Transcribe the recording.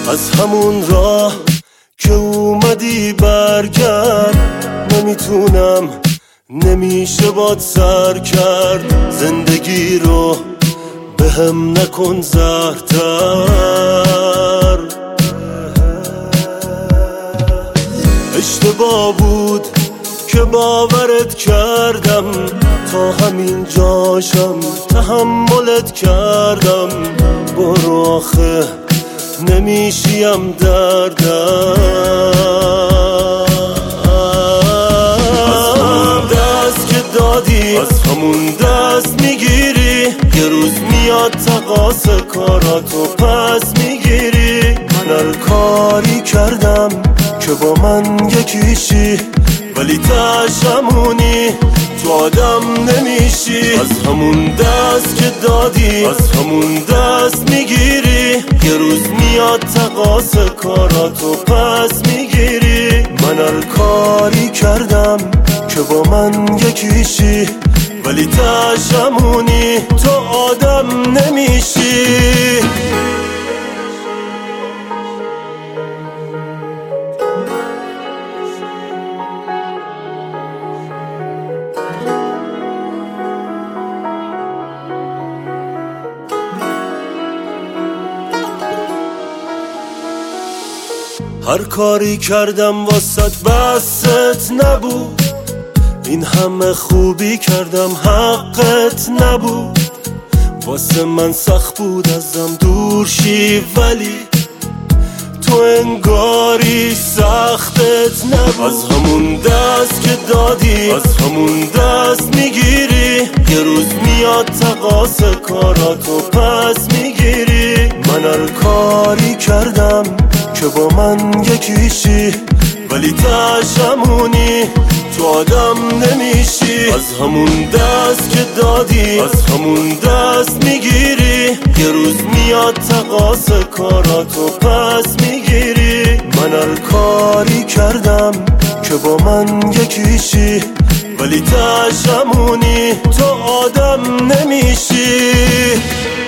از همون راه که اومدی برگرد. نمیتونم نمیشه باد سر کرد. زندگی رو به هم نکن زهرتر. اشتباه بود که باورت کردم، تا همین جاشم تحملت کردم. برو آخه نمیشیم دردم. از همون دست که دادی از همون دست میگیری. یه روز میاد تقاص کاراتو پس میگیری. من هر کاری کردم که با من یکیشی، ولی تشمونی تو آدم نمیشی. از همون دست که دادی از همون دست میگیری. یه روز میاد تقاص کاراتو پس میگیری. من هر کاری کردم که با من یکیشی، ولی تشمونی تو آدم نمیشی. هر کاری کردم واسط بست نبود. این همه خوبی کردم حقت نبود. واسه من سخت بود ازم دور شی، ولی تو انگاری سختت نبود. از همون دست که دادی از همون دست میگیری. یه روز میاد تقاص کاراتو پس میگیری. من هر کاری کردم که با من یکیشی، ولی تشمونی تو آدم نمیشی. از همون دست که دادی از همون دست میگیری. یه روز میاد تقاص کاراتو پس میگیری. من هر کاری کردم که با من یکیشی، ولی تشمونی تو آدم نمیشی.